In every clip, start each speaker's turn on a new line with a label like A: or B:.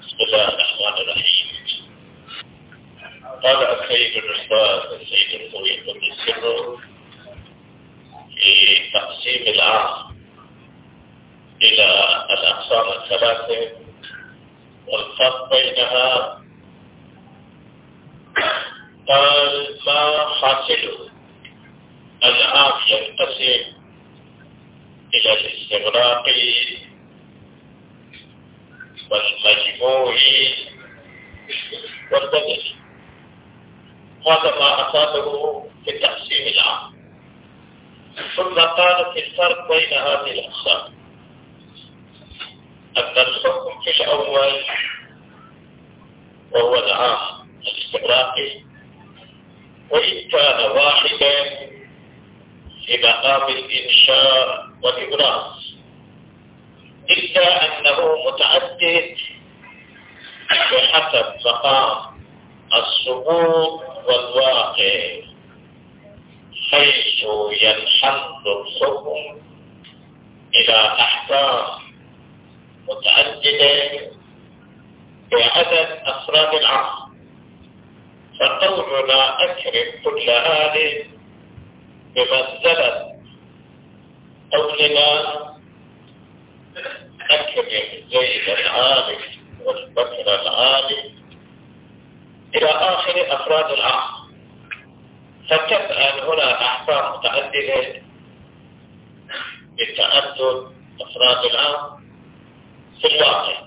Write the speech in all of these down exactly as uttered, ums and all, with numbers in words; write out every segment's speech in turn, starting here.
A: بسم الله الرحمن الرحيم. قال السيد الأستاذ السيد الخوي قدس سره في تقسيم العام إلى الأقسام الثلاثة والفرق بينها. قال ما حاصله العام ينقسم إلى الاستغراق والمجموعي والبدني. هذا ما أفاده في التقسيم العام. ثم قال في الفرق بين هذه الأقسام أن الحكم في الأول وهو العام الاستغراقي، وإن كان واحدا في مقام الإنشاء والإبراز، إلا أنه متعدد بحسب مقام الثبوت والواقع، حيث ينحل الحكم إلى أحكام متعددة بعدد أفراد العام. فقولنا أكرم كل هذه بمنزلة قولنا أكرم زيد العالم والبكر العالم إلى آخر أفراد العام. فتبقى هنا أحكام متعددة بتعدد أفراد العام في الواقع.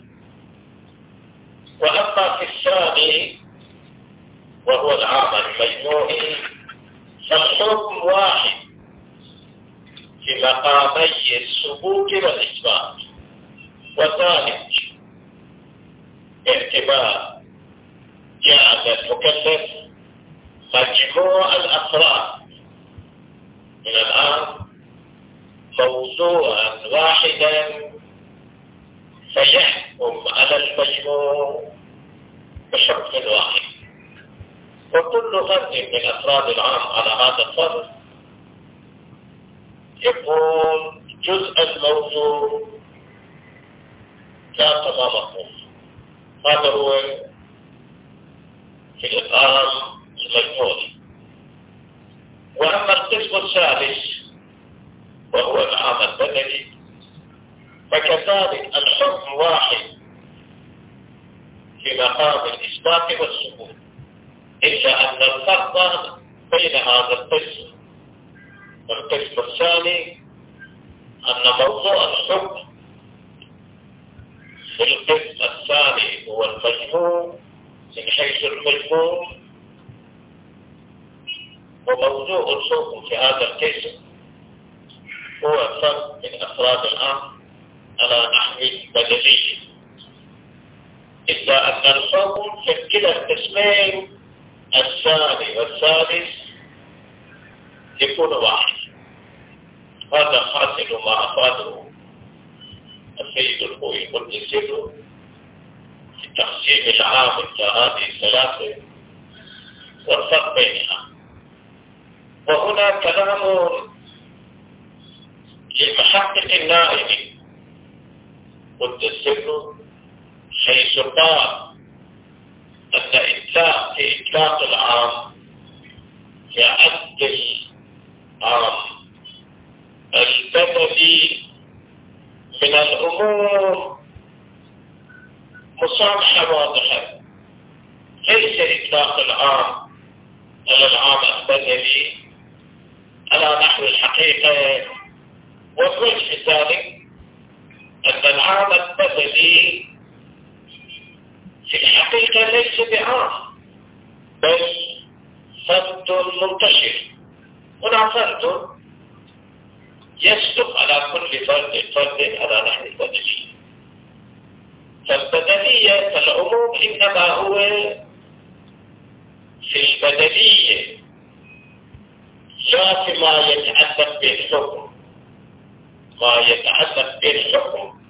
A: وأما في الثاني وهو العام المجموعي فالحكم واحد في مقامي الثبوت والإثبات، وذلك باعتبار جعل المكلف مجموع الأفراد من الآن موضوعا واحدا فيحكم على المجموع بحكم واحد. وكل فرد من أفراد العام على هذا الفرد يكون جزء الموضوع لا تمامه. هذا هو في الإقام المجموعي. وأما القسم الثالث وهو العام البدني فكذلك الحكم واحد في مقام الإثبات والثبوت، إلا أن الفرق بين هذا القسم والقسم الثاني أن موضوع الحكم في القسم الثاني هو المجموع من حيث المجموع، وموضوع الحكم في هذا القسم هو فرد من أفراد العام على نحو بدني، إلا أن الحكم في كلا القسمين الثاني والثالث يكون واحد. هذا حاصل ما أفاده السيد الخوي قدس سره في تقسيم العام إلى هذه الثلاثة والفرق بينها. وهنا كلام للمحقق النائم قدس سره، حيث قال أن إطلاق في إطلاق العام في عد العام البدني من الأمور مصالحة واضحة. ليس إطلاق العام على العام البدني على نحو الحقيقة، ووجه ذلك أن العام البدني في الحقيقة ليس بعام، بل فرد منتشر. هنا فرد يصدق على كل فرد فرد على نحو البدني. فالبدنية فالعموم إنما هو في البدنية لا فيما يتعلق بالحكم. ما يتعلق بالحكم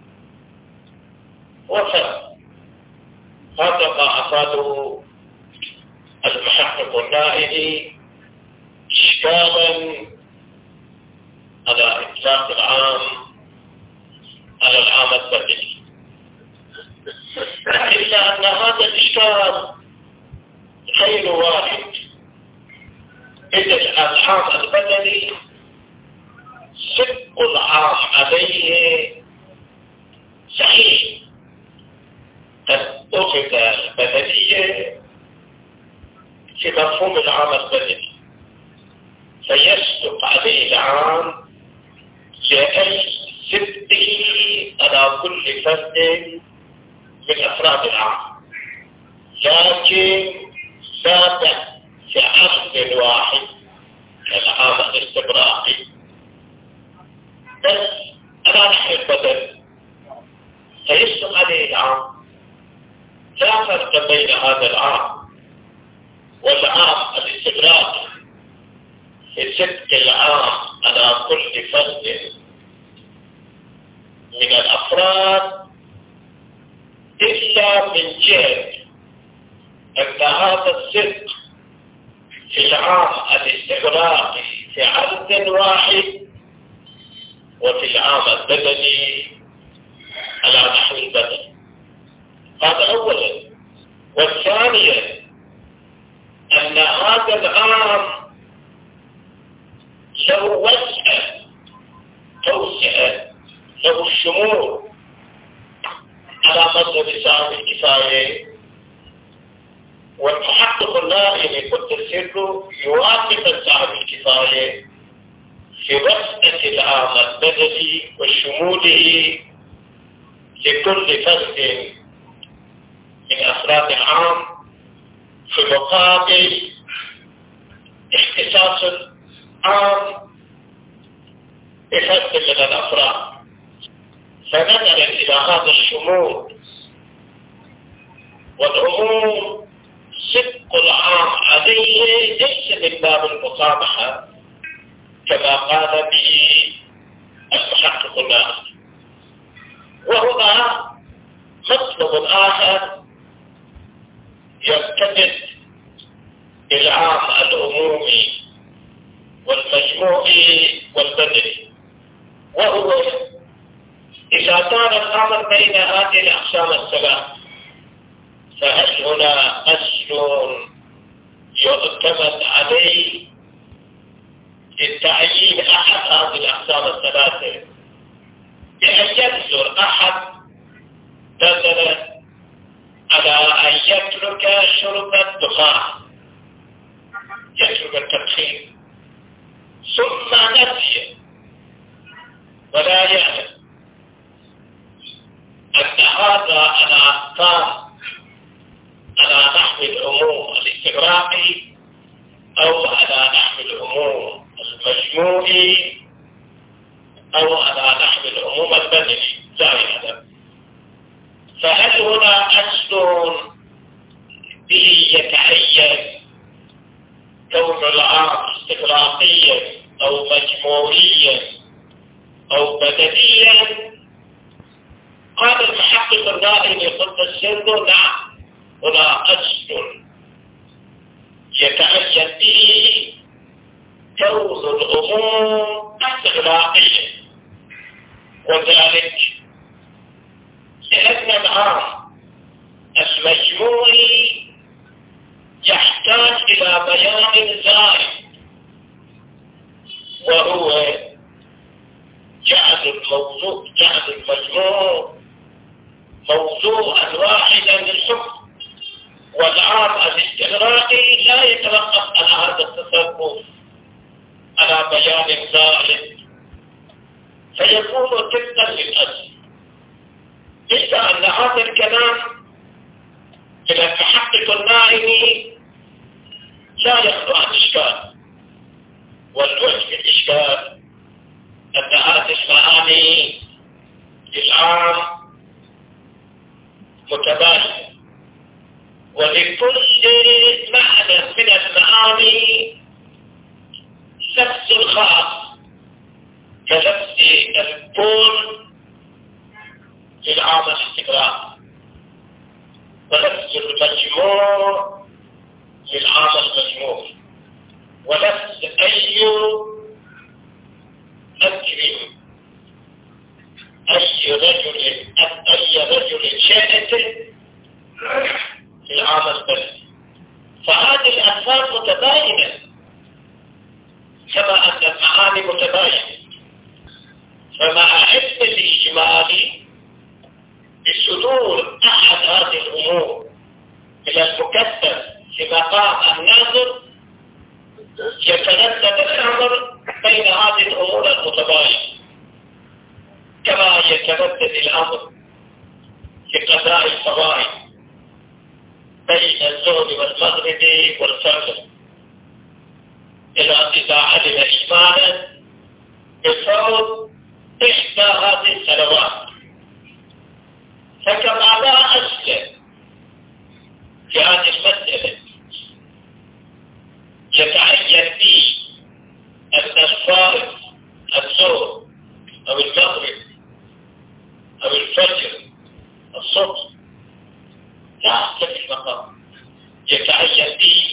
A: وفرد. هذا ما أفاده المحقق النائي إشكالا على إطلاق العام على العام البدني. إلا أن هذا الإشكال غير واحد. إذا العام البدني صدق العام عليه صحيح، قد أخذ البدنية في مفهوم العام البدني، فيصدق عليه العام لأي صدقه على كل فرد من أفراد العام، لكن ثابت في عقد واحد كالعام الاستغراقي بس على نحو البدن، فيصدق عليه العام. لا فرق بين هذا العام والعام الاستغراقي في صدق العام على كل فرد من الأفراد، إلا من جهة أن هذا الصدق في العام الاستغراقي في عدد واحد، وفي العام البدني على نحو البدن. هذا أولا. والثانيا أن هذا العام له وسع توسعة، له الشمول على مذهب صاحب الكفاية، والمحقق النائم قدس سره يوافق صاحب الكفاية في وسعة العام البدني وشموله لكل فرد من أفراد العام، في مقابل اختصاص عام بفرد من الأفراد. فنظرا إلى هذا الشمول والعموم، صدق العام عليه ليس من باب المصابحة كما قال به المحقق النائم. وهنا مطلب آخر يرتبط بالعام العمومي والمجموعي والبدني، وهو إذا كان الأمر بين هذه الأقسام الثلاث، فهل هنا أصل يعتمد عليه للتعيين أحد هذه الأقسام الثلاثة، بأن يبذل أحد مثلا على أن يترك شرب الدخان، يترك التدخين، ثم نسي ولا يعلم أن هذا على أقسام على نحو العموم الاستغراقي أو على نحو العموم المجموعي أو على نحو العموم البدني، لا يعلم. فهل هنا أصل به يتعين كون العام استغراقيا أو مجموعيا أو بدنيا؟ قال المحقق النائم قدس سره نعم، هنا أصل يتعين به كون العموم استغراقيا، وذلك لأن العام المجموعي يحتاج إلى بيان زائد، وهو جعل الموضوع جعل المجموع موضوعا واحدا للحكم، والعام الاستغراقي لا يتوقف على هذا التصرف على بيان زائد، فيكون طبقا للأصل. إلا أن هذا الكلام من المحقق النائم لا يخلو عن إشكال، والوجه في الإشكال أن هذه المعاني للعام متباينة، ولكل معنى من المعاني لبس الخاص كلبس الكل للعام الاستغراقي، ولبس المجموع للعام المجموع، ولبس أي أكرم أي رجل أي رجل شائت في العام البلدي. فهذه الألفاظ متباينة كما أن المعاني متباينة. فمع علم الإجمالي بصدور أحد هذه الأمور إلى المكتب في مقام الناظر يتردد الأمر بين هذه الأمور المتباينة، كما يتردد الأمر في قضاء الفرائض بين الظهر والمغرب والفجر، إذا علم إجمالا بفرض إحدى هذه السنوات. فكما لا أصل في هذه المسألة يتعين فيه أن الفارق الظهر أو المغرب أو الفجر الصبح لا أصل في المقام، يتعين فيه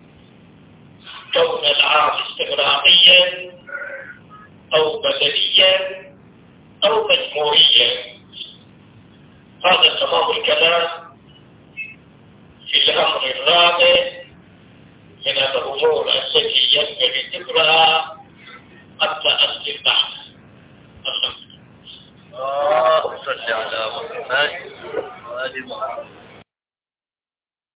A: كون العام استغراقيا أو بدنيا أو مجموعيا. هذا تمام الكلام في الأمر الرابع من الأمور التي ينبغي ذكرها قبل أصل البحث.
B: اللهم صل على محمد وآل محمد.